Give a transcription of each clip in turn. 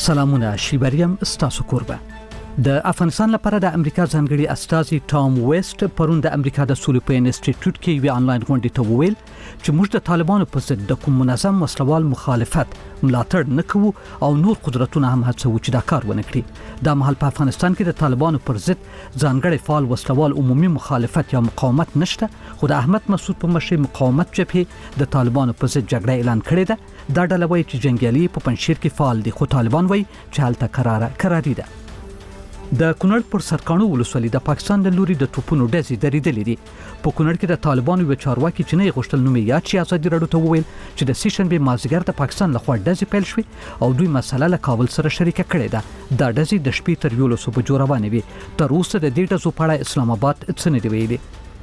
سلامونه شیبریم ستاسو کوربه. د افغانستان لپاره د امریکا ځانګړي استازي ټام ویست پرون د امریکا د سولې په انسټیټیوټ کې یو آنلاین غونډه ته وویل چې موږ د طالبانو په ضد د کوم منظم وسلوال مخالفت ملاتړ نکوو او نور قدرتونه هم هڅوي چې دا کار ونه کړي. د مهال په افغانستان کې د طالبانو پر ضد ځانګړي فعال وسلوال عمومي مخالفت یا مقاومت نشته، خو د احمد مسعود په مشرۍ مقاومت جبهه د طالبانو په ضد جګړه اعلان کړې ده. دا ډله وایي چې جنګیالي په پنځشیر کې فعال دي، خو طالبان وایي چې هلته قراري ده. د کونړ پر سرکانو ولسوالۍ د پاکستان د لوري د توپونو ډزې درېدلې دي. په کونړ کې د طالبانو یو چارواکي چې نه غوښتل نوم یې یاد شي ازادي راډیو ته وویل چې د سیشنبه مازیګر د پاکستان لخوا ډزې پیل شوې او دوی مسله له کابل سره شریکه کړې ده. دا ډزې د شپې تر 11 بجو روانې وي. تر اوسه د دې ډزو په اړه اسلام آباد څه نه دی ویلي.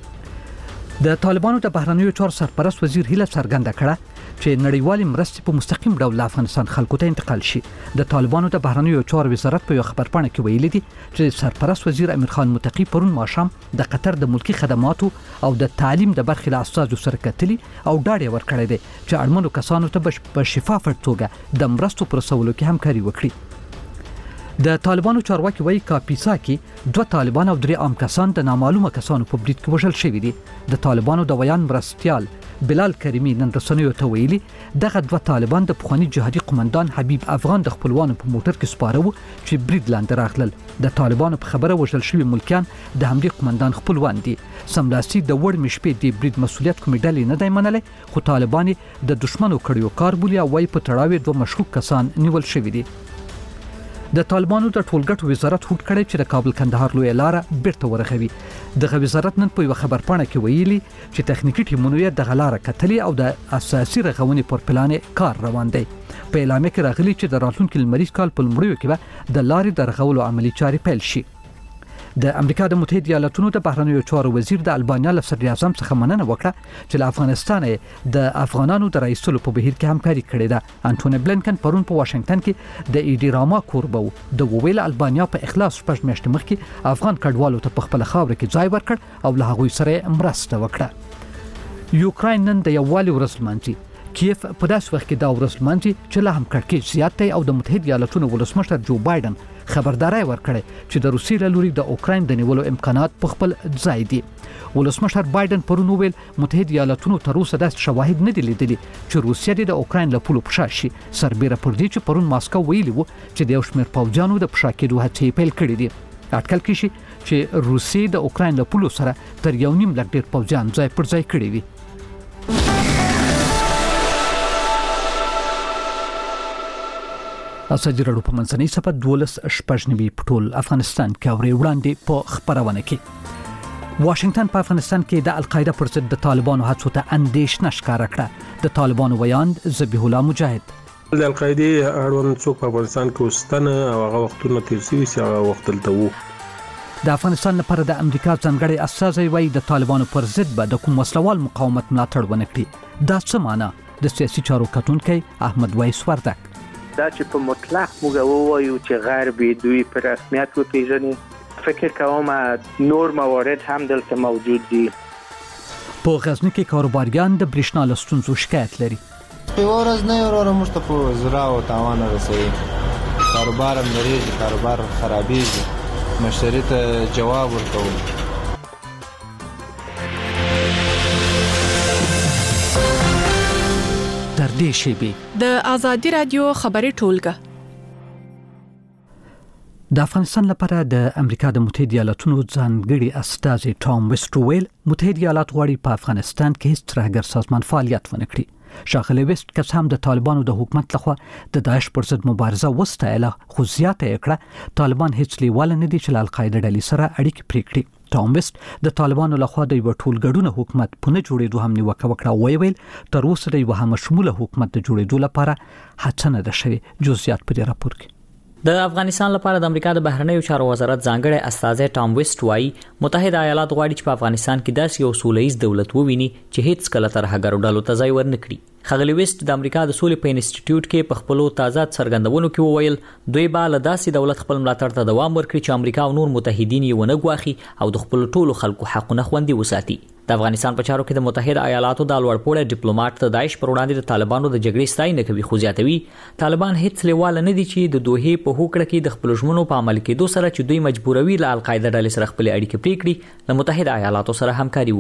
د طالبانو د بهرنیو چارو سرپرست وزیر هیله څرګنده کړه چې نړیوالې مرستې په مستقیم ډول افغانستان خلکو ته انتقال شي. د طالبانو د بهرنیو چارو وزارت په یو خبرپاڼه کې ویلي دي چې سرپرست وزیر امیر خان متقی پرون ماښام د قطر د ملکی خدماتو او د تعلیم د برخې له استازو سره کتلي او ډاډ ورکړی دی چې اړمنو کسانو ته په شفاف توګه د مرستو پر رسولو کې همکاري وکړي. د طالبانو چارواکي وایي کاپیسا کې 2 طالبان او 3 عام کسان د نامعلومه کسانو په برید کې وژل شوي دي. د طالبانو د ویان مرستیال بلال کریمی نن رسنیو ته ویلي دغه 2 طالبان د پخوانی جهادي قومندان حبیب افغان د خپلوانو په موټر کې سپاره وو چې برید لاندې راغلل. د طالبانو په خبره وژل شوي ملکیان د همدې قومندان خپلوان دي. سملاسي د وړ مشپې د برید مسولیت کومې ډلې نه دی منلی، خو طالبان د دشمنو کړیو کار بولي او وايي په تړاو 2 مشکوک کسان نیول شوي دي. د طالبانو د ټولګټو وزارت هوډ کړی چې د کابل کندهار لوی لاره بیرته ورغوي. دغه وزارت نن په یو خبرپاڼه کې ویلي چې تخنیکی ټیمونو یې د غلاره کتلي او د اساسي رغونې پر پلان کار روان دی. په اعلامیه کې راغلي چې د راتلونکي لمریز کال په لومړیو کې به د لارې د رغولو عملی چارې پیل شي. د امریکا د متحده ایالاتونو د بهرنیو چارو وزیر د البانیا له صدر اعظم څخه مننه وکړه چې له افغانستان د افغانانو د رئیسولو په بهیر کې همکاري کړې ده. انټونی بلینکن پرون په واشنگټن کې د ایډی راما کوربو د ویل البانیا په اخلاص شپږ میاشتې مخکې افغان کډوالو ته په خپل خاور کې ځای ورکړ او له هغوی سره مرسته وکړه. یوکراین نن د یووالي ورځ لمانځي. کیف په داسې وخت کې دا ورځ لمانځي چې لا هم کړکېچ زیات دی او د متحده ایالاتونو ولسمشر جو بایدن خبرداري ورکړې چې د روسیې له لوري د اوکراین د نیولو امکانات په خپل ځای دي. ولسمشر بایدن پرون ویل متحده ایالاتونو تر اوسه داسې شواهد نه دي لیدلي چې روسیه د اوکراین له پولو پښه شي، سربېره پر دې چې پرون ماسکو ویلي وو چې د یو شمېر پوځیانو د پښه کېدو هڅې پیل کړې دي. اټکل کېږي چې روسیې د اوکراین له پولو سره تر 1.5 لک ډېر پوځیان ځای پر ځای کړي وي. ازادي راډیو په منځنۍ صفحه 12 په ټول افغانستان کې اوري وړاندې په خبرونه کې. واشنگټن په افغانستان کې د القاعده پر ضد د طالبانو هڅو ته اندېښنه ښکاره کړه. د طالبانو ویان ذبیح الله مجاهد د القاعده اړوند څوک په افغانستان کې وستنه او هغه وختونه تیر شوي چې هغه وخت دلته وو. د افغانستان لپاره د امریکا ځانګړي استازي وایي د طالبانو پر ضد به د کوم وسلوال مقاومت ملاتړ ونه کړي. دا څه معنی؟ د سیاسي چارو کتونکي احمد وایس وردک دا چې په مطلق موږ ووایو چې غربي دوی په رسمیت وپیژني، فکر کوم نور موارد هم دلته موجود دي. په غزنی کې کاروباریان د برېښنا له ستونزو شکایت لري. په ورځ نه وروره موږ ته په زړه او تاوان رسوي، کاروبار هم لري، کاروبار خرابېږي، مشتری ته جواب ورکوو. در دې شیبې د ازادي رادیو خبري ټولګه. د افغانستان لپاره د امریکا د متحده ایالاتونو ځانګړي استازي ټام ویست ویل متحده ایالات غواړي په افغانستان کې هیڅ ترهګر سازمان فعالیت ونه کړي. ښاغلی ویست که هم د طالبانو د حکومت لخوا د داعش پر ضد مبارزه وستایله، خو زیاته یې کړه طالبان هیڅ لیواله نه دي چې له القاعده ډلې سره اړیکې پرې کړي. ټام ویست د طالبانو لخوا د یو ټولګډونه حکومت په نه جوړېدو هم نیوکه وکړه او ویل تر اوسه د یو همشموله حکومت د جوړېدو لپاره هڅه نه ده شوې. جزئیات په دې راپور کې. د افغانستان لپاره د امریکا د بهرنیو چارو وزارت ځانګړی استازی ټام ویست وایي متحده ایالات غواړي چې په افغانستان کې داسې یو سولهییز دولت وویني چې هیڅ کله ترهګرو ډلو ته ځای ورنکړي. ښاغلی ویست د امریکا د سولې په انسټیټیوټ کې په خپلو تازه څرګندونو کې وویل دوی به له داسې دولت خپل ملاتړ ته دوام ورکړي چې امریکا او نور متحدین یې ونه ګواښي او د خپلو ټولو خلکو حقونه خوندي وساتي. د افغانستان په چارو کې د متحده ایالاتو د لوړپوړی ډیپلوماټ د داعش پر وړاندې د طالبانو د جګړې ستاینه کوي، خو زیاتوي طالبان هیڅ لیواله نه دي چې د دوحې په هوکړه کې د خپل ژمنو په عمل کېدو سره چې دوی مجبوروي له القاعده ډلې سره خپل اړیکې پرې کړي، د متحده ایالاتو سره همکاري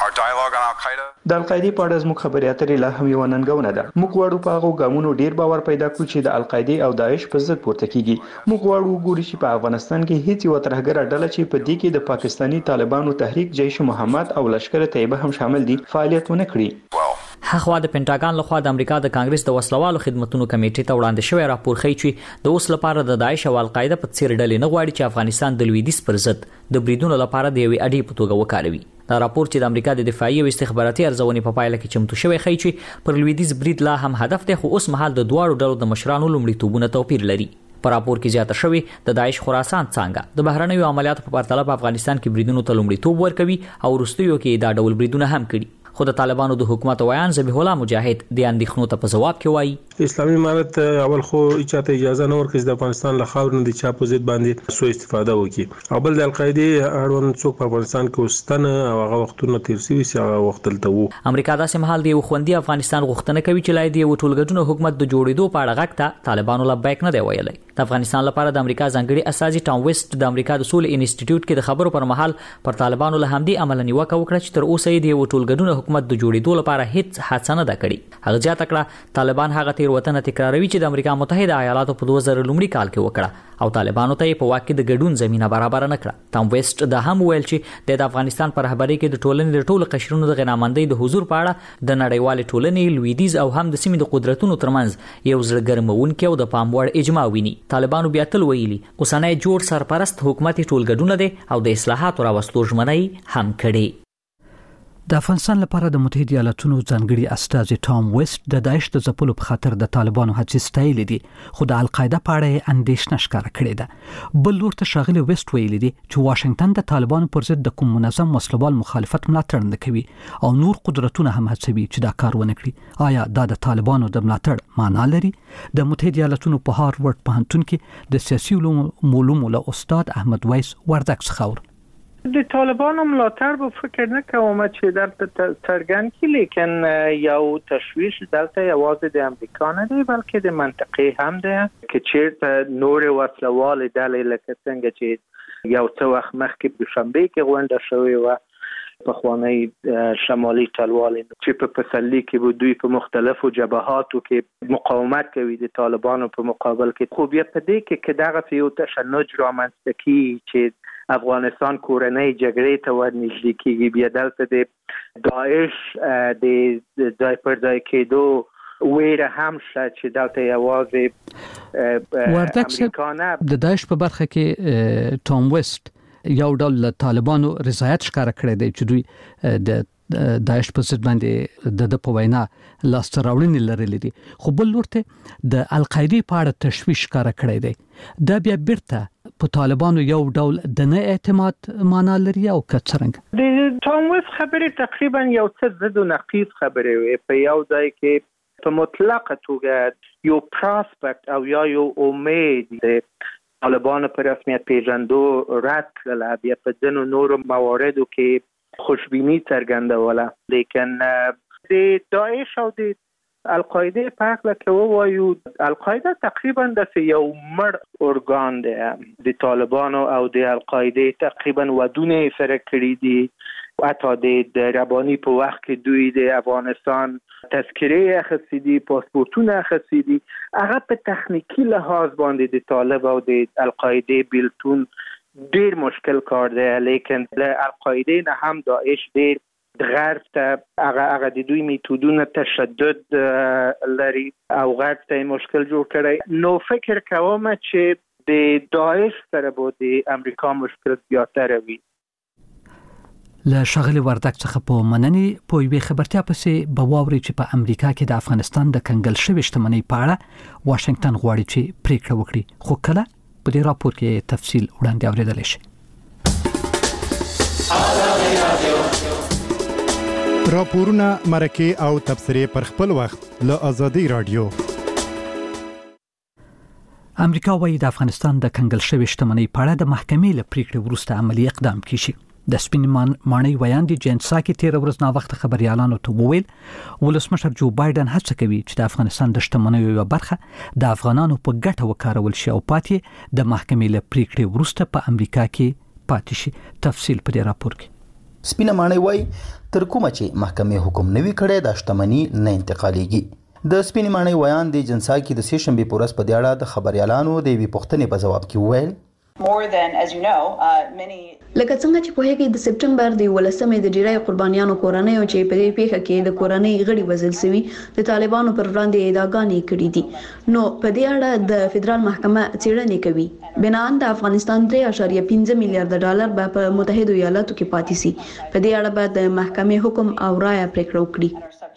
وکړي. د القاعده په اړه زموږ خبرې اترې لا هم یو ننګونه ده. موږ غواړو په هغو ګامونو ډیر باور پیدا کړو چې د القاعده او داعش په ضد پورته کیږي. موږ غواړو وګورو چې په افغانستان کې هیڅ یو ترهګره ډله چې په دې کې د پاکستاني طالبانو تحریک جیش محمد او لشکره طیبه هم شامل دي فعالیت ونه کړي. هغه د پینټاګان لخوا د امریکا د کانګرس د وسلوالو خدماتو کمیټې ته وړاندې شوی راپور ښیي چې د اوس لپاره د داعش او القاعده په څیر ډلې نه غواړي چې افغانستان د لویدیځ پر ضد د بریدونو لپاره د یوې اډې په توګه وکاروي. دا راپور چې د امریکا د دفاعي او استخباراتي ارزونې په پایله کې چمتو شوی ښیي چې پر لویدیځ برید لا هم هدف دی، خو اوس مهال د دواړو ډلو د مشرانو لومړیتوبونه توپیر لري. په راپور کې زیاته شوی د داعش خراسان څنګه د بهرنیو عملیاتو په پرتله په افغانستان کې بریدونو ته لومړیتوب ورکوي او وروستیو کې دا ډول بریدونه هم کړي. خو د طالبانو د حکومت ویان ذبیح الله مجاهد د اندېښنو ته په جواب کې وایي اسلامي امارت اول خو چاته اجازه نه ورکړي د افغانستان له خاور نه د چا په ضد باندې سو استفاده وکړي، او بل د القاعده اړوند څوک په افغانستان کې وستنه او هغه وختونه تیر شوي چې هغه وخت دلته وو. امریکا داسې مهال دی خوندي افغانستان غوښتنه کوي چې لای دی ټولګډونو حکومت د جوړېدو په اړه غږ ته طالبانو لبیک نه دی ویلي. د افغانستان لپاره د امریکا ځانګړي استازي ټام ویسټ د امریکا د سولې انسټیټیوټ کې د خبرو پر مهال پر طالبانو له همدې عمل نیوکه وکړه چې تر اوسه یې د ټولګډونو حکومت د جوړېدو لپاره هیڅ هڅه نه ده کړې. هغه زیاته کړه طالبان هغه تیروتنه تکراروي چې د امریکا متحده ایالاتو په 2000 لومړي کال کې وکړه او طالبانو ته په واقع د ګډون زمينه برابر نه کړه. ټام ویسټ د هم ویل چې د افغانستان پر رهبرۍ کې د ټولنې د ټولو قشرونو د غنامندۍ د حضور په اړه د نړیوال ټولنې لویدیز او هم د سیمې د قدرتونو ترمنځ یو زړه ګرمونکی او د پام وړ اجماع ویني. طالبانو بیا تل ویلي اوسنۍ جوړ سرپرست حکومت ټولګډونه دي او د اصلاحاتو راوستلو ژمنه هم کړي. د افغانستان لپاره د متحده ایالاتونو ځانګړي استازي ټام ویسټ د داعش د ځپلو په خاطر د طالبانو هڅې ستایلې دي، خو د القاعده په اړه اندېښنه ښکاره کړې ده. بل لور ته ښاغلي ویسټ ویلي دي چې واشنگټن د طالبانو پر ضد د کوم منظم وسلوال مخالفت ملاتړ نه کوي او نور قدرتونه هم هڅوي چې دا کار ونه کړي. آیا دا د طالبانو د ملاتړ معنا لري؟ د متحده ایالاتونو په هارورد پوهنتون کې د سیاسي علومو له استاد احمد ویس وردک څخه د طالبانو ملاتړ به فکر نه کوم چې دلته څرګند کی، لیکن یو تشویش دلته یوازې د امریکا نه دی بلکې د منطقې هم دی چې چیرته نور وسلوال ډلې لکه څنګه چې یو څه وخت مخکې په شنبه کې غونډه شوې و په خوانی شمالي ټلوال چې په پسرلي کې دوی په مختلفو جبهاتو کې مقاومت کوي د طالبانو په مقابل کې. خو بیا په دې کې دغه یو تشنج رامنځته کیږي چې افغانستان کورنۍ جګړې ته ورنږدې کیږي، بیا دلته د داعش د ځای پر ځای کېدو ویره هم شته چې دلته یوازې وردک د داعش په برخه کې ټام ویسټ یو ډول طالبانو رضایت ښکاره کړی دی چې دوی د داعش په ضد باندې د په وینا لاسته راوړنې لرلې دي، خو بل ورته د القاعده په اړه تشویش ښکاره کړی دی. دا بیا بیرته په طالبانو یو ډول د نه اعتماد معنا لري او کڅرنګ د ټام ویسټ خبرې تقریبا یو څه ضد او نقیض خبرې وي. په یو ځای کې په مطلقه توګه یو پراسپکټ او یو امید د طالبانو پر رسمیت پیژندو رد کړل، بیا په ځینو نورو مواردو کې خوشبینی څرګندوله، لیکن د داعش او د القاعده په اړه کې وایو القاعده تقریبا د یو مړ ارګان دی. د طالبانو او د القاعده تقریبا ودونه سره کړی دي. حتی د ربانی په وخت کې دوی د افغانستان تذکره اخیستي دي، پاسپورتونه اخیستي دي. هغه په تخنیکی لحاظ باندې د طالب او د القاعده بیلتون ډیر مشکل کار دی، لیکن له القاعده نه هم داعش ډیر غرب ته هغه د دوی میتودونه تشدد لري او غرب ته مشکل جوړ کړی. نو فکر کوم چې د داعش سره به د امریکا مشکل زیاتره وي. له ښاغلي وردک څخه په مننې په یوې خبرتیا پسې به واورئ چې په امریکا کې د افغانستان د کنګل شوې شتمنۍ په اړه واشنگټن غواړي چې پریکړه وکړي، خو کله په دې راپور کې تفصیل وړاندې اوریدل شي. راپورونه مرکه او تبصرې پر خپل وخت له آزادۍ رادیو. امریکا وايي د افغانستان د کنګل شوې شتمنۍ په اړه د محکمې له پریکړې وروسته عملی اقدام کیږي. د سپین ماڼۍ ویاندې جین ساکي 13 ورځ نا وخت خبريالانو ته وویل ولسمشر جو بایدن هڅه کوي چې د افغانستان د شتمنیو یو برخه د افغانانو په ګټه وکارول شي او پاتې د محکمې له پریکړې وروسته په امریکا کې پاتې شي. تفصیل په دې راپور کې. سپین ماڼۍ وای تر کومه چې محکمې حکم نوي کړي د شتمنۍ نه انتقالېږي. د سپین ماڼۍ ویان د جین ساکي د سیشنبه پورس په دیاړه د خبريالانو د وی پوښتنې په جواب کې وویل لکه څنګه چې په هغه د سپټمبر د 18مې د ډیری قربانیانو کورنۍ او چې په دې پیښه کې د کورنۍ غړي وژل شوي د طالبانو پر وړاندې ادعاګانې کړې دي نو په دې اړه د فدرال محکمه څېړنې کوي. بنان د افغانستان 3.5 میلیارډ ډالر په متحده ایالاتو کې پاتې سي. په دې اړه به د محکمې حکم او رائے پریکړه وکړي.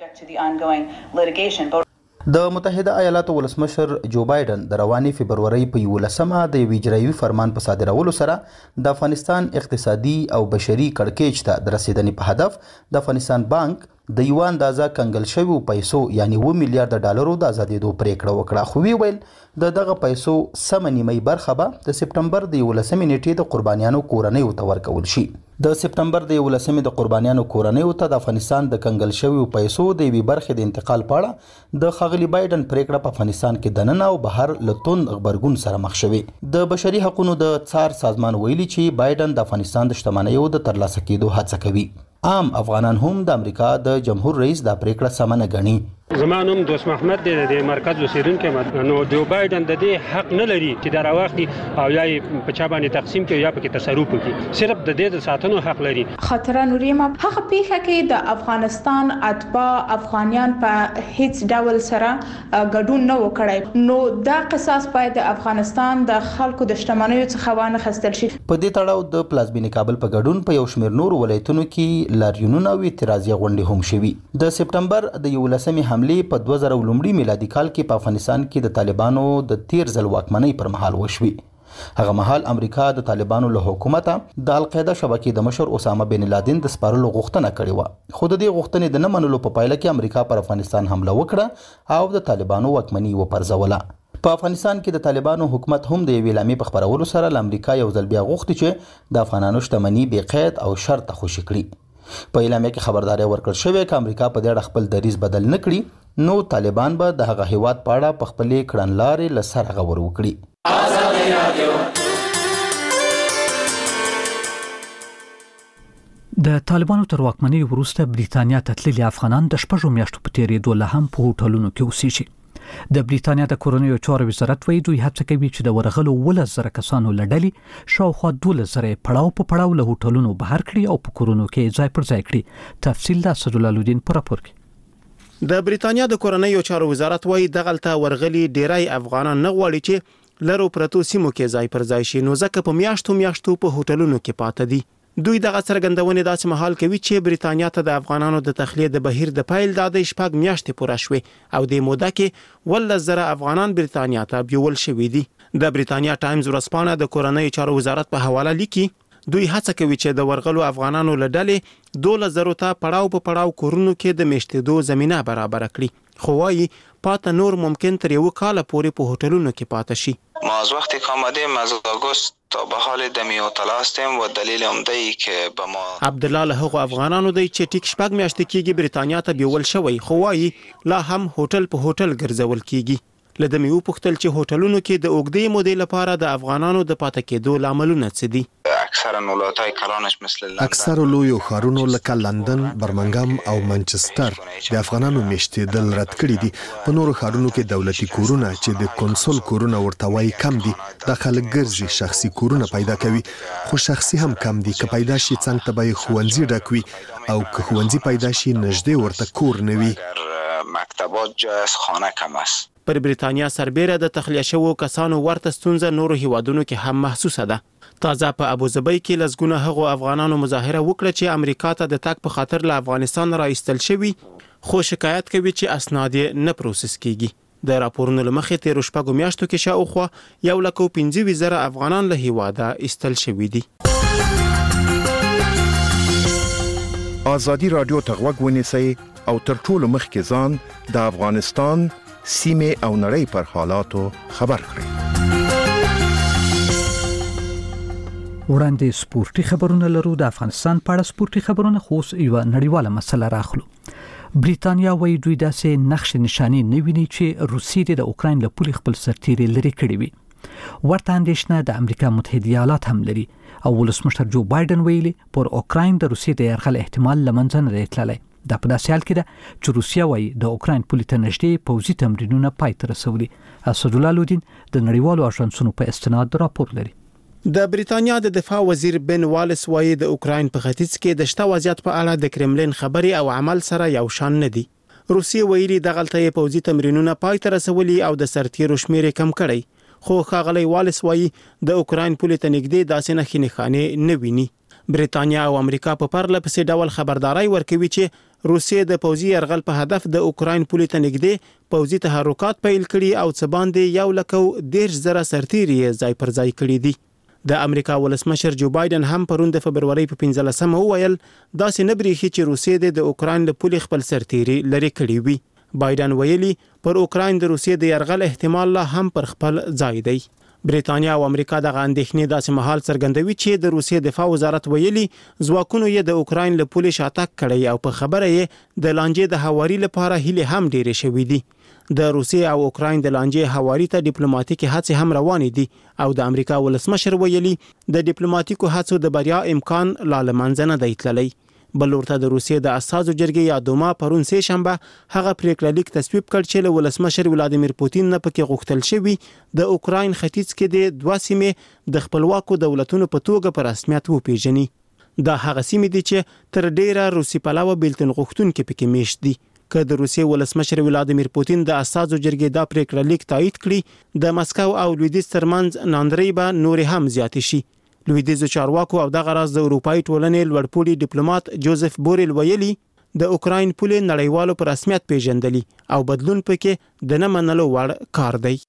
د متحده ایالاتو ولسمشر جو بایدن د رواني فبرवरी په 11مه د اجرایوي فرمان په صادرولو سره د افغانستان اقتصادي او بشري کړکېچ ته د رسیدنې په هدف د افغانستان بانک د یو اندازه کنګل شویو پیسو یعنی 2 میلیارډ ډالرو د ازادېدو پریکړه وکړه. خو ویل دغه پیسو سم نیمه برخه به د سپټمبر د 11مې نیټې د قربانیانو کورنیو ته ورکول شي. د سپټمبر د 11مې د قربانیانو کورنیو ته د افغانستان د کنګل شویو پیسو د وی برخه د انتقال پاړه د خغلی بایدن پریکړه په افغانستان کې دننه او بهر لتون خبرګون سره مخ شوی. د بشري حقوقو د څار سازمان ویلي چې بایدن د افغانستان د شتمنیو د ترلاسه کېدو هڅه کوي. عام افغانان هم د امریکا د جمهور رئیس د پریکړه سمنه غني. زمانوم دوست محمد د مرکز اوسیدونکو نو جو بایدن د دې حق نه لري چې دا راوخلي او یا په چا باندې تقسیم کوي یا په تصرف کوي. صرف د دې د ساتنو حق لري. خاطر نوریم هغه پیښه کې د افغانستان اتباع افغانیان په هیڅ ډول سره ګډون نه وکړي نو دا قصاص باید د افغانستان د خلکو د شتمنیو څخه وانه خستل شي. په دې تړاو د پلازمینې کابل په ګډون په یو شمېر نور ولایتونو کې لاریونونه او اعتراضي غونډې هم شوي. د سپټمبر د 11مې حمله په 2000 میلادي کال کې په افغانستان کې د طالبانو د 13 ځل واکمنۍ پر مهال وشوي. هغه مهال امریکا د طالبانو له حکومت د القاعده شبکې د مشر اسامه بن لادن د سپارلو غوښتنه کړې و. خو د دې غوښتنې د نه منلو په پایله کې امریکا پر افغانستان حمله وکړه او د طالبانو واکمنۍ وپرځوله. په افغانستان کې د طالبانو حکومت هم د اعلامیې په خبرولو سره له امریکا یو ځل بیا غوښتي چې د افغانانو شتمنۍ بې قید او شرط خوشي کړي. په اعلامیه کې خبرداري ورکړل شوې چې امریکا په دې اړه خپل دریځ بدل نه کړي نو طالبان به د هغه هیواد په اړه په خپلې کړنلارې له سره غور وکړي. د طالبانو تر واکمنۍ وروسته بریتانیا ته تللي افغانان د شپږو میاشتو په تیریدو له هم په هوټلونو کې اوسېږي. د بریتانیا د کورنیو چارو وزارت وایي دوی هڅه کوي چې د ورغلو 1,000 کسانو لړلې شاوخوا 12,000 پړاو په پړاو له هوټلونو بهر کړي او په کورونو کې ځای پر ځای کړي. تفصیل د اسدالله الدین پر راپور کې. د بریتانیا د کورنیو چارو وزارت وایي دغلته ورغلي ډیری افغانان نه غواړي چې لرو پرتو سیمو کې ځای پر ځای شي نو ځکه په میاشتو په هوټلونو کې پاتې دي. دوی دغه څرګندونې داسې مهال کوي چې بریتانیا ته د افغانانو د تخلیه د بهیر د پایل د 6 میاشتې پوره شوې او د موده کې 1,000 افغانان بریتانیا ته بیول شوي دي. د بریتانیا ټایمز ورځپاڼه د کورنیو چارو وزارت په حواله لیکي دوی هڅه کوي چې د ورغلو افغانانو له ډلې 12,000 ته پړاو په پړاو کورونو کې د میشتېدو زمينه برابر کړي. خو وايي پاته نور ممکن تر یو کال پورې په هوټلونو کې پاته شي. ما از وقتی که آمدیم از آگوست تا به حال دمی هتل هستیم و دلیل عمده ای که به ما عبدالله له هغو افغانانو دی چې ټیک شپږ میاشتې کېږي بریتانیا ته بیول شوی خو وايي لا هم هوټل په هوټل ګرځول کېږي. له دمې وپوښتل چې هوټلونو کې د اوږدې مودې لپاره د افغانانو د پاتې کېدو لاملونه څه دي. اکثر لویو ښارونو لکه لندن، برمنګام او منچستر د افغانانو میشتېدل رد کړي دي. په نورو ښارونو کې دولتي کورونه چې د کنسول کورونه ورته وایي کم دي. د خلک ګرځي شخصي کورونه پیدا کوي خو شخصي هم کم دي. که پیدا شي څنګه ته به ښوونځي ډک وي او که ښوونځي پیدا شي نږدې ورته کور نه وي. مکتبات جای از خانه کم است. پر بریتانیا سربېره د تخلیه شوو کسانو ورته ستونزه نورو هیوادونو کې هم محسوسه ده. تازه په ابوظبي کې لزګونه هغو افغانانو مظاهره وکړه چې امریکا ته د تګ په خاطر له افغانستان راایستل شوي خو شکایت کوي چې اسناد نه پروسس کیږي. د راپورونو لمخې تیرو شپږو میاشتو کې شاوخوا 1,25,000 افغانان له هیواده ایستل شوي دي. آزادي رادیو ته غوږ ونیسئ او تر ټولو مخکې ځان د افغانستان سیمې او نړۍ پر حالاتو خبر کړئ. وړاندې سپورتي خبرونه لرو. د افغانستان په اړه سپورتي خبرونه خو یو نړیواله مسله راخلو. بریتانیا وايي دوی داسې نقش نشانی نه ویني چې روسیې د اوکراین له پولې خپل سرتیري لري کړی وي. ورته اندېښنه د امریکا متحده ایالات هم لري او ولسمشر جو بایدن ویلي پر اوکراین د روسیې د یرغل احتمال لمنځه نه دی تللی. دا په داسې حال کې ده چې روسیا وايي د اوکراین پولې ته نږدې پوځي تمرینونه پای ته رسولي. اسدالله لودین د نړیوالو اژانسونو په استناد راپور لري. د بریتانیا د دفاع وزیر بن والیس وايي د اوکراین په ختیځ کې د شته وضعیت په اړه د کرملین خبري او عمل سره یو شان نه دي. روسیه ویلي دغلته پوځي تمرینونه پای ته رسولي او د سرتیرو شمیر کم کړی. خو ښاغلی والیس وايي د اوکراین پولې ته نږدې داسې نښې نښانې نه ویني. بریتانیا او امریکا په پرله پسې ډول خبرداري ورکوي چې روسیه د پوځي یرغل په هدف د اوکراین پولې ته نږدې پوځي تحرکات پیل کړي او څه باندې 1,10,000 سرتیري ځای پر ځای کړي دي. د امریکا ولسمشر جو بایدن هم پرون د فبرवरी په 15مه وویل داسې نه بریښي چې روسیه د اوکراین له پولې خپل سرتیري لري کړي وي. بایدن ویلي پر اوکراین د روسیې د یرغل احتمال لا هم پر خپل ځای دی. بریتانیا او امریکا د اندېښنې داسې مهال څرګندوي چې د روسیې دفاع وزارت ویلي ځواکونو یې د اوکراین له پولې شاتګ کړی او په خبره یې د لانجې د هواري لپاره هیله هم ډېرې شوې دي. د روسیې او اوکراین د لانجې هواري ته ډیپلوماټیکي هڅې هم روانې دي او د امریکا ولسمشر ویلي د ډیپلوماټیکو هڅو د بریا امکان لا لمنځه نه دی تللی. بل ورته د روسیې د اساسو جرګې یا دوما پرون سه شنبه هغه پریکړه لیک تصویب کړ چې له ولسمشر ولادیمیر پوتین نه پکې غوښتل شوی د اوکراین ختیځ کې د دوه سیمې د خپلواکو دولتونو په توګه په رسمیت وپیژني. دا هغه سیمې دي چې تر ډیره روسي پلوه بیلتون غوښتونکو پکې میشت دي. که د روسیې ولسمشر ولادیمیر پوتین د اساسو جرګې دا پریکړه لیک تایید کړي د مسکو او لویدیځ ترمنځ ناندري به نور هم زیات شي. لویدیځ چارواکو او دغه راز د اروپאי ټولنې لوړپوړي ډیپلوماټ جوزف بوریل ویلي د اوکراین پولې نړیوالو په رسمیت پیژندلي او بدلون پکې د نه منلو وړ کار دی.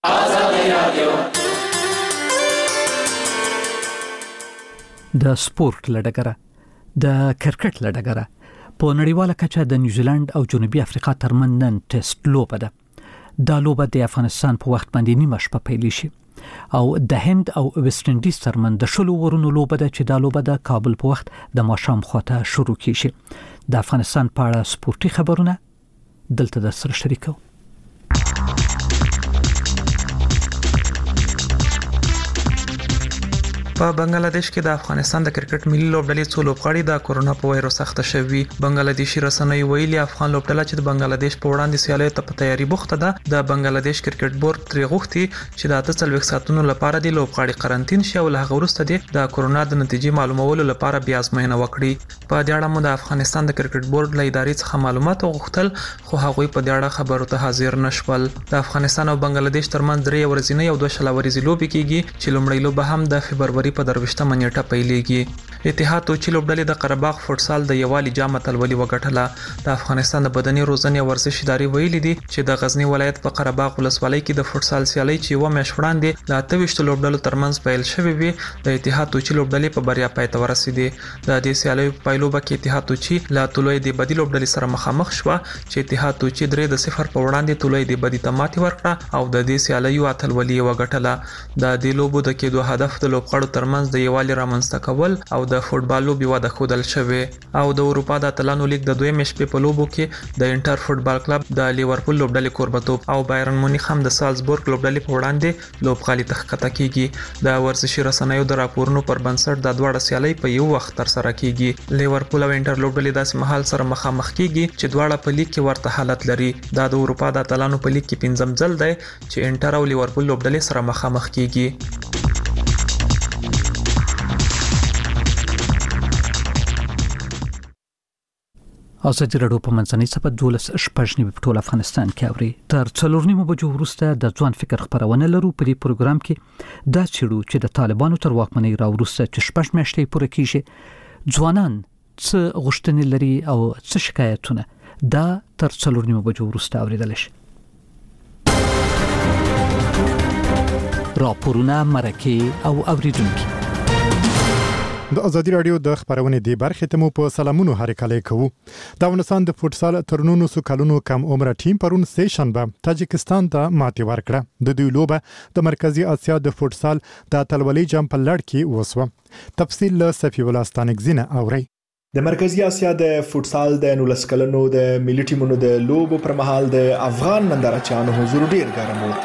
د سپورت لډګره د کرکټ لډګره په نړیواله کچه د نیوزیلند او جنوبي افریقا ترمنځ نن ټیسټ لوبه ده. دا لوبه د افغانستان په وخت باندې نیمه شپه پیل شي او د هند او ویسټ انډیز ترمنځ د شلو ورونو لوبه ده چې دا لوبه د کابل په وخت د ماښام خواته شروع کیږي. د افغانستان په اړه سپورتي خبرونه دلته د سره شریکو. په بنگلاديش کې د افغانستان د کرکټ ملي لوبډلې څو لوبغاړي د کورونا په وایرس اخته شوي. بنگلاديشي رسنۍ ویلي افغان لوبډله چې د بنگلاديش په وړاندې سیالیو ته په تیاری بوخته ده. د بنگلاديش کرکټ بورډ ترې غوښتي چې د 48 ساعتونو لپاره د لوبغاړي قرنټین شي او له هغه وروسته د کورونا د نتیجې معلومولو لپاره بیا ازموینه وکړي. په دې اړه مو د افغانستان د کرکټ بورډ له ادارې څخه معلومات غوښتل خو هغوی په دې اړه خبرو ته حاضر نشول. د افغانستان او بنگلاديش ترمنځ درې ورځې او 2 شلوريزي لوبې کیږي چې لومړی لوبه هم د فبرवरी په 23مه نیټه پیلېږي. اتحاد توچی لوبډلې د قرهباغ فوټسال د یوالي جام اتلولي وګټله. د افغانستان د بدني روزنې ورزش ادارې ویلي دي چې د غزنی ولایت په قرهباغ ولسوالۍ کې د فوټسال سیالي چې و میاشت وړاندې د 28 لوبډلو ترمنځ پیل شوې وي د اتحاد توچی لوبډلې په بریا پای ته ورسېدې. د دې سیالي په پایلوبه کې اتحاد توچی له طلوع دی بدی لوبډلې سره مخامخ شو چې اتحاد توچی 3-0 په وړاندې طلوع دی بدی ته ماتې ورکړه او د دې سیالي اتلولي وګټله. د دې لوبو د کېدو هدف د لوبغاړو ترمنځ د یوالي رامنځته کول او د فوټبال لوبي وده خودل شوی او د اروپا د اتلانو لیگ د دویم شپې په لوبو کې د انټر فوټبال کلب د لیورپول لوبډلې کوربتوب او بایرن مونیخ هم د سالزبورګ لوبډلې په وړاندې لوبغالي تخکته کیږي. د ورزشي رسنیو د راپورونو پر بنسټ د دوه سیالي په یو وخت تر سره کیږي. لیورپول او انټر لوبډلې داسې مهال سره مخامخ کیږي چې دواړه په لیگ کې ورته حالت لري. د اروپا د اتلانو په لیگ کې پنځم ځل دی چې انټر او لیورپول لوبډلې سره مخامخ کیږي. ازادي راډیو په منځنۍ صفحه 12 په ټول افغانستان کې اوري. تر 4 بجو وروسته د ځوان فکر خبرونه لرو. په دې پروګرام کې دا چیرو چې د طالبانو تر واکمنۍ راوروسته چې 6 میاشتې پوره کیږي ځوانان څه غوښتنې لري او څه شکایتونه دا تر 4 بجو وروسته اوریدل شي. راپورونه مرکه او اوریدونکو د ازادي رادیو د خبرونې دی برخه ته مو په سلامونو هرکلی کوو. د افغانستان د فوټسال ترنونو سکالونو کم عمر ټیم پرون سه شنبه تاجکستان ته ماتې ورکړه. د دوی لوبه د مرکزی اسیا د فوټسال د اتلولۍ جام په لړ کې وسوه. تفصیل له صفی الله ستانکزینه اوري. د مرکزی اسیا د فوټسال د 19 کلنو د ملي ټیمونو د لوبو پر مهال د افغان نندارچیانو حضور ډیر ګرم و.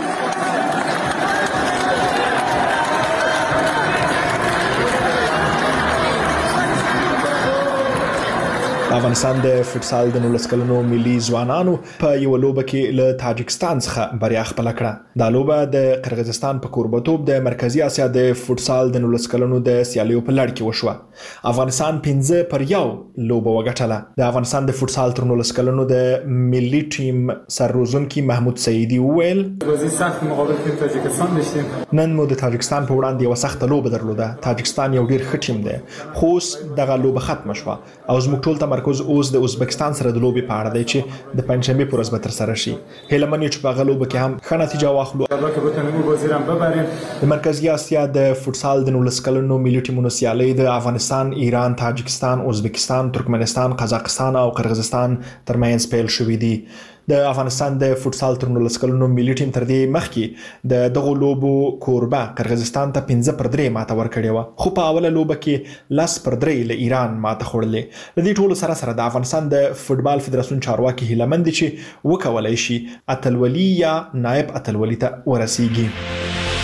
افغانستان د فوټسال د 19 کلنو ملي ځوانانو په یو لوبه کې له تاجکستان څخه بریا خپل کړه. دا لوبه د قرغیزستان په کوربتوب د مرکزی اسیا د فوټسال د 19 کلنو د سیالیو په لړ کې وشوه. افغانستان 5-1 لوبه وګټله. د افغانستان د فوټسال تر 19 کلنو د ملي ټیم سرروزونکي محمود سعیدی وویل بازی سخت مقابل تیم تاجکستان داشتیم. نن مو د تاجکستان په وړاندې یو سخت لوبه درلوده. تاجکستان یو ډیر ښه ټیم دی خو دغه لوبه ختم شوه او زموږ ټول تمرکز اوس د ازبکستان سره د لوبې په اړه دی چې د پنځشنبه پر ورځ به تر سره شي. هیله من چې په هغه لوبه کې هم ښه نتیجه واخلو. الله که بتونیم بازی را ببریم. د مرکزی اسیا د فوټسال د 19 کلنو ملي ټیمونو سیالۍ د افغانستان، ایران، تاجکستان، ازبکستان، ترکمنستان، قزاقستان او قرغیزستان ترمنځ پیل شوې دي. د افغانستان د فوټسال تر 19 کلنو ملي ټیم تر دې مخکې د دغه لوبو کوربه قرغیزستان ته 5-3 ماته ورکړې و، خو په اوله لوبه کې 10-3 له ایران ماته خوړلې. د دې ټولو سره د افغانستان د فوټبال فدراسیون چارواکي هیلمند دي چې وکولای شي اتلولي یا نائب اتلولي ته ورسیږي.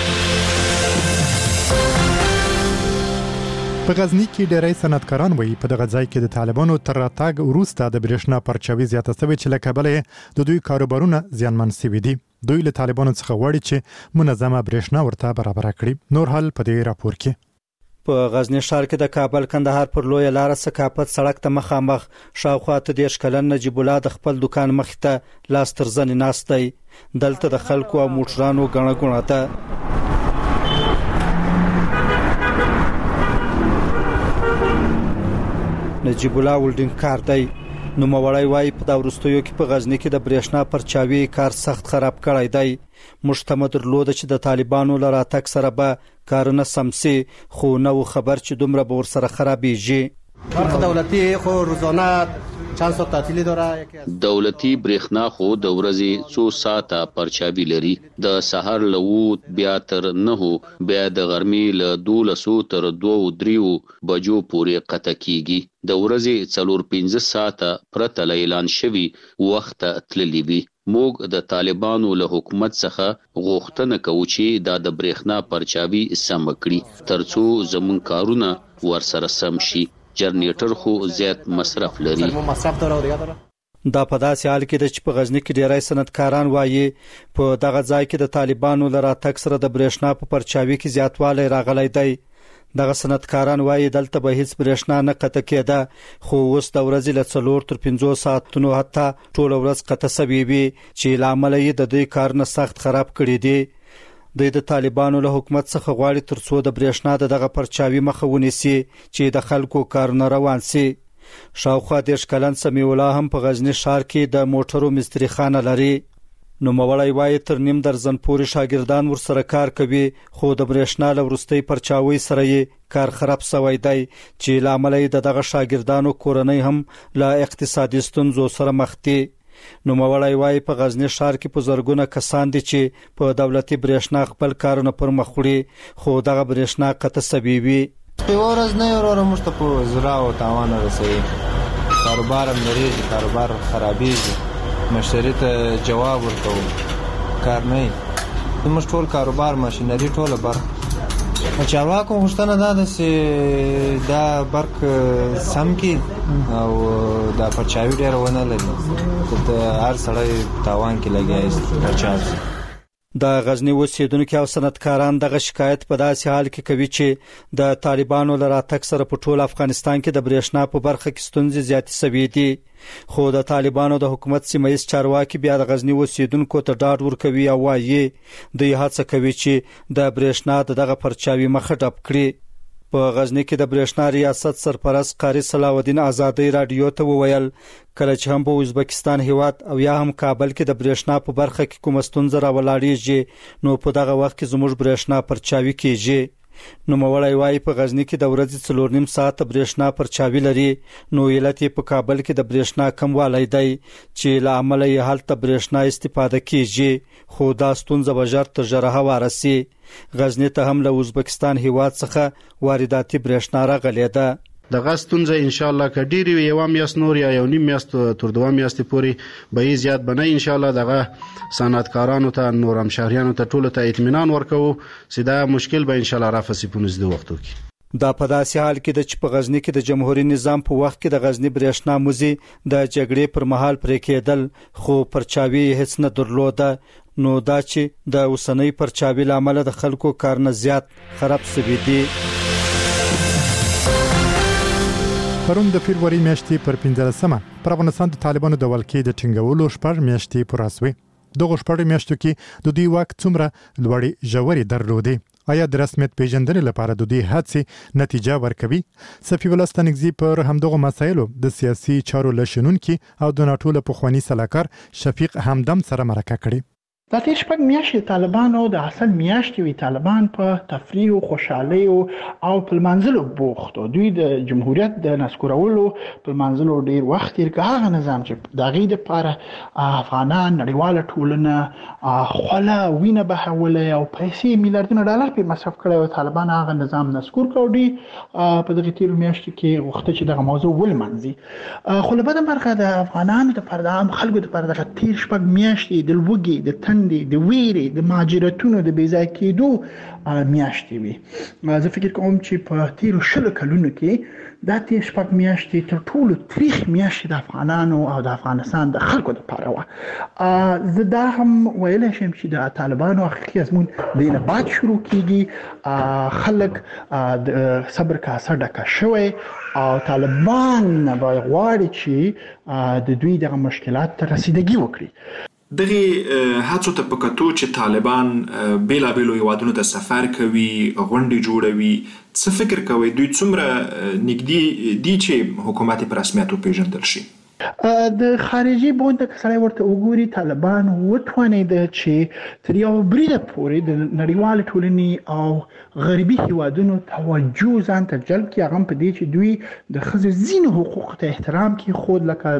په غزنی کې ډېری صنعتکاران وایي په دغه ځای کې د طالبانو تر راتګ وروسته د برېښنا پرچاوي زیاته شوې چې له کبله د دوی کاروبارونه زیانمن شوي دي. دوی له طالبانو څخه غواړي چې منظمه برېښنا ورته برابر کړي. نور حال په دې راپور کې. په غزنی ښار کې د کابل کندهار پر لویه لار ثقافت سړک ته مخامخ شاوخوا 30 کلن نجیب الله د خپل دکان مخ ته لاس تر زنې ناست دی. دلته د خلکو او موټرانو ګڼه ګوڼه ده. نجیب الله ولډینګ کار دی. نو موړی وای په دا ورستیو کې په غزنی کې د برېښنا پرچاوي کار سخت خراب کړی دی. مشتمد درلود چې د طالبانو لاره تک سره به کارونه سمسي، خو نو خبر چې دومره به ور سره خرابېږي. برق دولتي خو روزانه چند ساعت تعطیلی داره. دولتي برېښنا خو د ورځې 2 ساعته پرچاوي لري. د سحر له 9 بیا تر 9 بیا د غرمې له 12 تر 2-3 بجو پورې قطع کیږي. د ورځې 4-5 ساعته پرته اعلان شوی وخت تللی وي. موږ د طالبانو له حکومت څخه غوښتنه کوو چې د برېښنا پرچاوي سم کړي ترڅو زمون کارونه ورسره سم شي. جنریټر خو زیات مصرف لري. دا په داسې حال کې چې په غزنی کې ډیری صنعتکاران وایي په دغه ځای کې د طالبانو لاره تک سره د برېښنا په پرچاوي کې زیاتوالی راغلی دی. دغه صنعتکاران وایي دلته به هیڅ برېښنا نه قطع کېده، خو اوس د ورځې له 4 تر 5 ساعتونو حتی ټوله ورځ قطع شوې وي چې له امله یې د دوی کارونه سخت خراب کړي دي. دوی د طالبانو له حکومت څخه غواړي ترڅو د برېښنا دغه پرچاوي مخه ونیسي چې د خلکو کارونه روان سي. شاوخوا 10 کلن سمیع الله هم په غزنی ښار کې د موټرو مستری خانه لري. نو موړی وایي تر نیم درزن پورې شاګردان ورسره کار کوي، خو د برېښنا له وروستۍ پرچاوي سره یې کار خراب شوی دی چې له امله یې دغه شاګردانو کورنۍ هم له اقتصادي ستونزو سره مخ دي. نو موړی وایي په غزنی ښار کې په زرګونه کسان دي چې په دولتي برېښنا خپل کارونه پر مخ وړي، خو دغه برېښنا قطع شوی وي. په ورځ نه وروره موږ ته په زړه او تاوان رسوي. کاروبار هم لري، کاروبار خرابېږي، مشتری ته جواب ورکوو، کار نه وي. زموږ ټول کاروبار ماشینري ټوله برخه چارواکو غوښتنه دا ده چې دا برق سم کې او دا پرچاوي ډېره ونه لري. د هر سړی تاوان کې لګیا پرچاوي. د غزنی اوسیدونکو او صنعتکاران دغه شکایت په داسې حال کې کوي چې د طالبانو له راتګ سره په ټول افغانستان کې د برېښنا په برخه کې ستونزې زیاتې شوې دي. خو د طالبانو د حکومت سیمه‌ییز چارواکي بیا د غزنی اوسیدونکو ته ډاډ ورکوي او وایي دوی هڅه کوي چې د برېښنا دغه پرچاوي مخه ډب کړي. په غزنی کې د برېښنا ریاست سرپرست قاری صلاح الدین آزادی رادیو ته وویل کله چې هم په ازبکستان هیواد او یا هم کابل کې د برېښنا په برخه کې کومه ستونزه راولاړېږي نو په دغه وخت کې زموږ برېښنا پرچاوي کیږي. نو موړی وای په غزنی کې د ورځې 4.5 ساعت برېښنا پرچاوي لري نو علت په کابل کې د برېښنا کموالی دی چې له امله یې هلته برېښنا استفاده کیږي خو دا ستونزه به ژر تر ژره هواره سي غزنی ته هم له ازبکستان هیواد څخه وارداتي برېښنا راغلې ده د غاز ستونزه ان شاء الله کډيري یو میاشت نور یا یو نیم میاشت تر 2 میاشتې پورې به زیات بنای ان شاء الله دغه صنعتکارانو ته نورم شهريانو ته ټول ته اطمینان ورکو چې دا مشکل به ان شاء الله رافسي په نږدې وختو کې دا په داسې حال کې د چې په غزنی کې د جمهوریت نظام په وخت کې د غزنی برېښنا موزي د جګړې پر مهال پرې کېدل خو پرچاوي هیڅ نه درلوده نو دا چې د اوسنۍ پرچاوي لامل د خلکو کار نه زیات خراب شوی دی پرون د فبرवरी میاشتې پر 15مه پر افغانستان د طالبانو د ولکې د ټینګولو شپږ میاشتې پوره شوې دغه شپږ میاشتو کې د دوی واک څومره لوړې ژورې درلودې آیا د رسمیت پیژندنې لپاره د دوی هڅې نتیجه ورکوي صفي الله ستانکزي پر همدغه مسایلو د سیاسي چارو لشنونکي او د ناټو له پخوانی سلاکار شفیق همدم سره مرکه کړې د تیر شپږ میاشتې طالبانو د اصل میاشتې وی طالبان په تفریح او خوشحالي او په منځلو بوخت دوی د جمهوریت د نسکورولو په منځلو ډیر وخت تیر کاغه نظام چې د غید لپاره افغانان نړیواله ټولنه خلا وینه بهوله او پیسې میلیارډونه ډالر په مصرف کړي او طالبان هغه نظام نسکور کړي په دغه تیر میاشتې کې وخت چې دغه موضوع ولمنځي خو له بده مرغه د افغانانو لپاره د عام خلکو لپاره د تیر شپږ میاشتې د لوګي د د ویری د ماجراتونو د بیځای کېدو میاشتې وي زه فکر کوم چې په تیر شلو کلونو کې د تیر شپږ میاشتې تر ټولو تاریخ میاشتې د افغانانو او د افغانستان د خلکو لپاره و زه دا هم ویلی شم چې د طالبانو حقیقي ازمون د نه بعد شروع کیږي خلک د صبر کاسه ډکه شوی او طالبان به غواړي چې د دوی دغه مشکلات ته رسیدګي وکړي دغه هڅو ته پکاتو چې طالبان بیلا بیلو یوادونو ته سفر کوي غونډې جوړوي څه فکر کوي دوی څومره نږدې دي چې حکومت په رسمیت وپیژندل شي د خارجي بوند کسره ورته وګوري طالبان وټوانید چې تر یو بریده پورې د نړیوال ټولنې او غربي هیوادونو توجه ځان ته جلب کړي هغه په دې چې دوی د خزو زینو حقوق ته احترام کوي خود لکه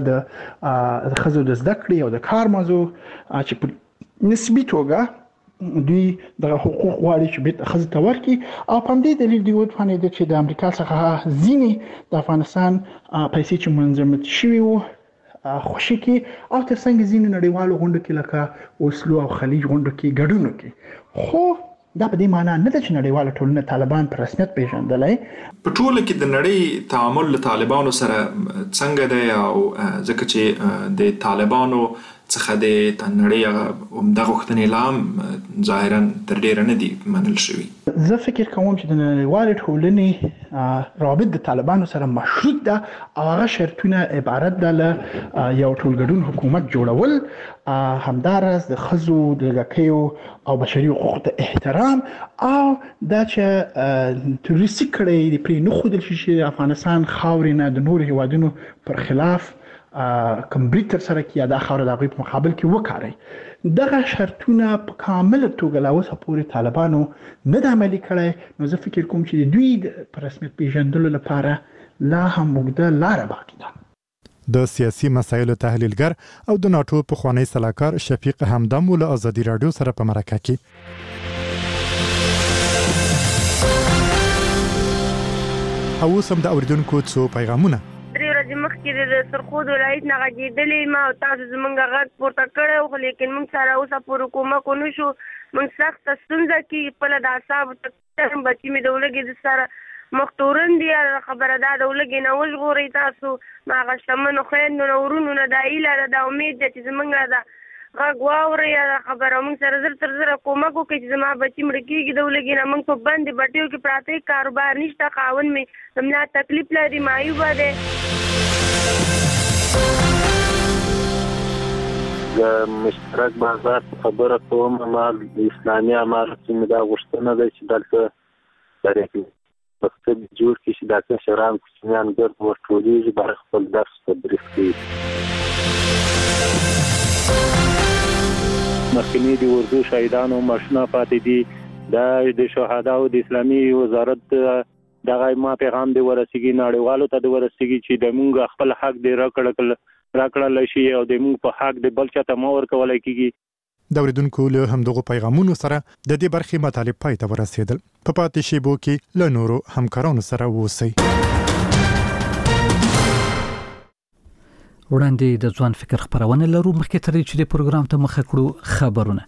د خزو د زده کړې او د کار موضوع چې په نسبی توګه دوی د حقوق غواړي چې به خزو ته ورکړي او په دې دلیل دی وټوانید چې د امریکا څخه ځینی د افغانستان پیسې چې منظمت شوی وو خوشي کې او ترڅنګ ځینې نړیوالو غونډو کې لکه اوسلو او خلیج غونډو کې ګډون کوي خو دا په دې معنی نه ده چې نړیواله ټولنه طالبان په رسمیت پیژندلای په ټوله کې د نړۍ تعامل له طالبانو سره څنګه دی او ځکه چې د طالبانو څخه د نړۍ دغه وختنې لام ظاهرا تر ډیره نه دی منل شوی زه فکر کوم چې د نړیوالې ټولنې رابط د طالبانو سره مشروط ده او هغه شرطونه عبارت ده له یو ټولګډون حکومت جوړول همدارس د خزو د لکیو او بشري حقوقو ته احترام او دا چې تروریستي کړي پرې نه خودل شي چې افغانستان خاورې نه د نور هیوادونو پر خلاف کمبریټ تر سره کیه د خاور د غوی په مقابل کې وکړي دغه شرطونه په کامل توګه لا اوسه پورې طالبانو نه د عملي کړي نو زه فکر کوم چې دوی په رسمیت پیژندلو لپاره لا هم موږ لاره باقی ده د سیاسي مسایلو تحلیلګر او د ناټو پخوانی سلاکار شفیق همدم ول ازادي رادیو سره په مرکه کې او سم د اوریدونکو څو پیغامونه مخکې د سرخود ولایت نه غږېدلې ما او تاسو زمونږ غږ پورته کړی خو لیکن موږ سره اوسه پورې کومک ونه شو موږ سخته ستونزه کې خپله د اعصابو تکرم بچي مې د ولږې د سره مخ تورن دي خبره دا د ولږې نه وژغورئ تاسو ما هغه شتمنو خویندو نه ورونو نه دا هیله ده دا امید ده چې زمونږ د غږ واورئ دا خبره موږ سره زر تر زره کومک وکړئ چې زما بچي مړه کېږي د ولږې نه موږ په بندې بټیو کې پراته کاروبار نشته خاوند مې همدا تکلیف لري معیوبه دی د مشترک بازار خبره کوم ما د اسلامي امارت کې دا غوښتنه ده چې دلته درې مکتب جوړ کړي چې دا شران کوچنیان ګرد ورټولېږي بر خپل درس تدریس کوي مخکینی د اردو شاهدانو ماشنا پاتې دي د شهدا او د اسلامي وزارت دغه ما پیغام دی ورسیږي نړیوالو ته دی ورسیږي چې د موږ خپل حق دی راکړل شي او د موږ په حق دی بل چاته مور کولای کیږي. د اوریدونکو له همدغه پیغامونو سره د دې برخې مطالب پای ته ورسېدل. په پاتې شیبو کې له نورو همکارانو سره اوسئ. وړاندې د ځوان فکر خبرونه لرو. مخکې تر دې چې د پروګرام ته مخه کړو خبرونه.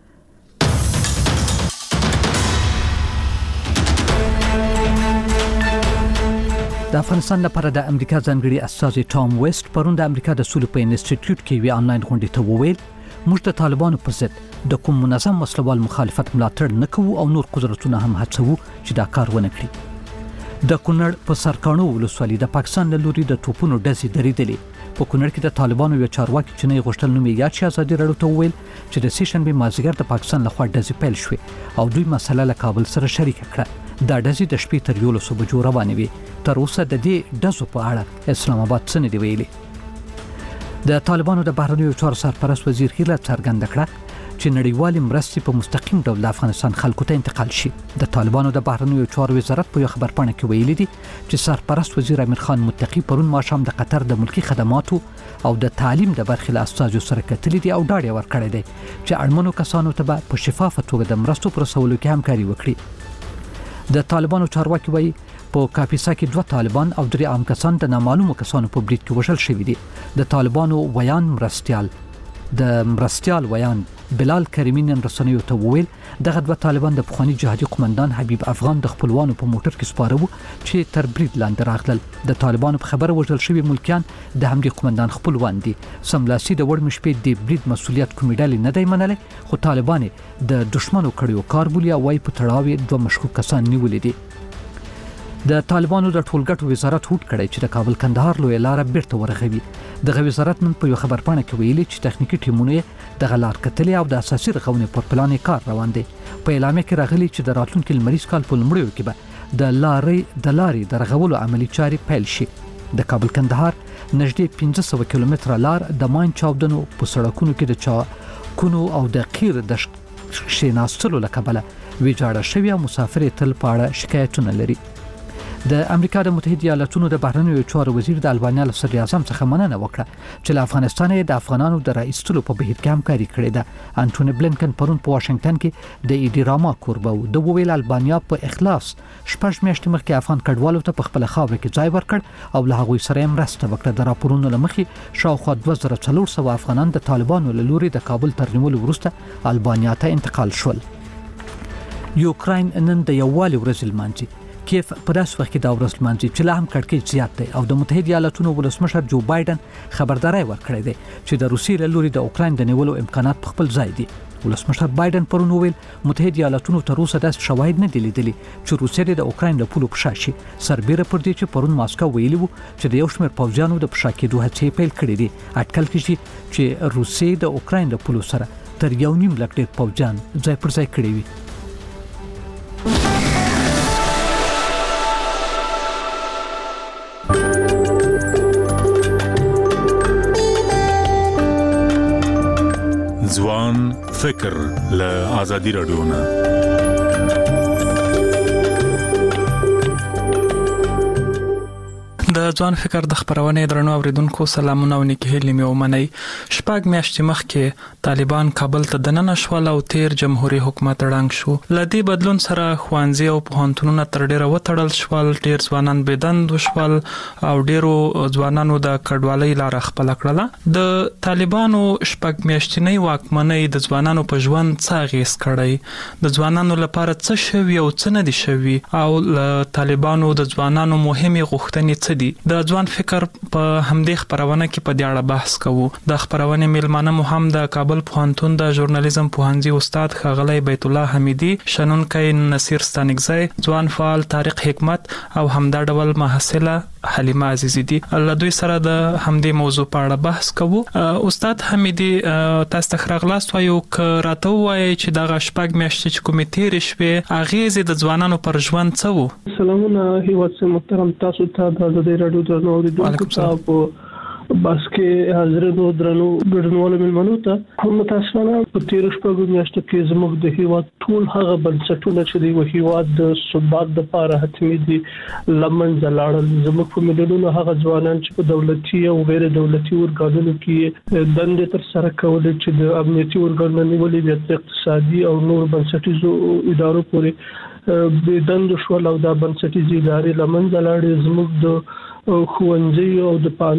د افغانستان لپاره د امریکا ځانګړي استازي ټام ویسټ پرون د امریکا د سولې په انسټیټیوټ کې وی آنلاین غونډې ته وویل موږ د طالبانو پر ضد د کوم منظم وسلوال مخالفت ملاتړ نه کوو او نور قدرتونه هم هڅوو چې دا کار ونه کړي. د کونړ په سرکانو ولسوالۍ د پاکستان له لوري د توپونو ډزې درېدلې. په کونړ کې د طالبانو یو چارواکي چې نه غوښتل نوم یې یاد شي ازادي راډیو ته وویل چې د سیشنبه مازیګر د پاکستان لخوا ډزې پیل شوې او دوی مسله له کابل سره شریک کړه. دا ډزې د شپې تر 11 بجو روانې وي. تر اوسه د دې ډزو په اړه اسلام آباد څه نه دی ویلي. د طالبانو د بهرنیو چارو سرپرست وزیر هیله څرګنده کړه چې نړیوال مرستې په مستقیم ډول د افغانستان خلکو ته انتقال شي. د طالبانو د بهرنیو چارو وزارت په یو خبرپاڼه کې ویلي دي چې سرپرست وزیر امیر خان متقی پرون ماښام د قطر د ملکی خدماتو او د تعلیم د برخې له استازو سره کتلې دي او ډاډ ورکړی دی چې اړمنو کسانو ته په شفافه توګه د مرستو پر رسولو کې همکاري وکړي. د طالبانو چارواکي وایي په کاپیسا کې 2 طالبان او 3 عام کسان د نامعلومو کسانو په برید کې وژل شوي دي. د طالبانو مرستیال ویان بلال کریمی نن رسنیو ته وویل دغه 2 طالبان د پخوانی جهادي قومندان حبیب افغان د خپلوانو په موټر کې سپاره وو چې تر برید لاندې راغلل. د طالبانو په خبره وژل شوي ملکیان د همدې قومندان خپلوان دي. سملاسي د وړ مشپې د برید مسولیت کومې ډلې نه دی منلي خو طالبان د دشمنو کړیو کار بولي او وايي په تړاو 2 مشکوک کسان نیولې دي. د طالبانو د ټولګټو وزارت هوډ کړی چې د کابل کندهار لوی لار بیرته ورغوي. دغه وزارت نن په یو خبرپاڼه کې ویلي چې تخنیکی ټیمونه د غلار کتلې او د اساسي رغونې پر پلان کار روان دي. په اعلامیه کې راغلي چې د راتلونکي لمریز کال په لومړیو کې به د لارې د رغولو عملی چارې پیل شي. د کابل کندهار نږدې 1500 کیلومتره لار د ماین چاودنو په سړکونو کې د چاکونو او د قیر د شیناستلو لکبله ویجاړه شوی مسافر تل پاړه شکایتونه لري. د امریکا د متحده ایالاتونو د بهرنیو چارو وزیر د البانیا له صدر اعظم څخه مننه وکړه چې له افغانستان د افغانانو د رئیسولو په بهیر کې همکاري کړې ده. انټونی بلینکن پرون په واشنگټن کې د ایډی راما کوربه د وویل البانیا په اخلاص 6 میاشتې مخکې افغان کډوالو ته په خپل خاوره کې ځای ورکړ او له هغوی سره مرسته وکړه. د راپورونو لمخې شاوخوا 2400 افغانان د طالبانو له لوري د کابل تر نیولو وروسته البانیا ته انتقال شول. یوکراین نن د یووالي ورځ لمانځي. کیف په داس وخت کې دا ورځ لمانځي چې لا هم کړکېچ زیات دی او د متحده ایالاتونو ولسمشر جو بایدن خبرداري ورکړې ده چې د روسیې له لوري د اوکراین د نیولو امکانات په خپل ځای دي. ولسمشر بایدن پرون وویل متحده ایالاتونو تر اوسه داس شواهد نه دي لیدلي چې روسیې د اوکراین له پولو پښه شي. سربېره پر دې چې پرون ماسکو ویلي وو چې د یو شمېر پوځیانو د پښه کېدو هڅې پیل کړې دي. اټکل کېږي چې روسیې د اوکراین له پولو سره تر 1.5 لک ډېر پوځیان ځای پر ځای کړي وي. ځوان فکر له آزادي راډیو نه د ځوان فکر د خبرونې درنو اوریدونکو سلامونه او نیکی هیلې مې ومنئ. شپږ میاشتې مخکې طالبان کابل ته دننه شول او تیر جمهوریت حکومت ړنګ شو. لدی بدلون سره خوانځي او پوهنتونونه تر ډیره وتړل شول. ډیر ځوانان بيدند شول او ډیرو ځوانانو د کډوالۍ لار خپل کړله. د طالبانو شپږ میاشتنۍ واکمنۍ د ځوانانو په ژوند څه اغیز کړی؟ د ځوانانو لپاره څه شوی او څه نه دي شوی او طالبانو د ځوانانو مهمه غوښتنې څه دي؟ د ځوان فکر په همدې خبرونه کې په دې اړه بحث کوو. د خبرونه میلمانه مو هم د کابل پوهنتون د ژورنالیزم پوهنځي استاد ښاغلی بیت الله حمیدي، شنونکی نصیر ستانکزی، ځوان فعال طارق حکمت او همدا ډول محصله حلیمه عزیزی دي. له دوی سره د همدې موضوع په اړه بحث کوو. استاد حمیدي تاسو ته راغلاست وایو ک راته وایي چې دغه شپږ میاشتې چې کومې تیرې شوې اغیزې د ځوانانو پر ژوند څه وو؟ سلامونه هیواد محترم تاسو ته د رادیو درنو اوریدونکو ته په بس کې حاضرینو درنو ګډونوالو ملمنو ته هم متاسفانه په 13 شپږو میاشتو کې زموږ د هیواد ټول هغه بنسټونه چې د هیواد د ثبات لپاره حتمي دي لمنځه لاړل. زموږ په مليونونو هغه ځوانان چې په دولتي او غیر دولتي ورګانونو کې دندې تر سره کولې چې د امنیتي ورګانونو نیولې د اقتصادي او نور بنسټیزو ادارو پورې د دند شو او د بنسټیزي ادارې لمنځه لاړې. زموږ د ښوونځي او د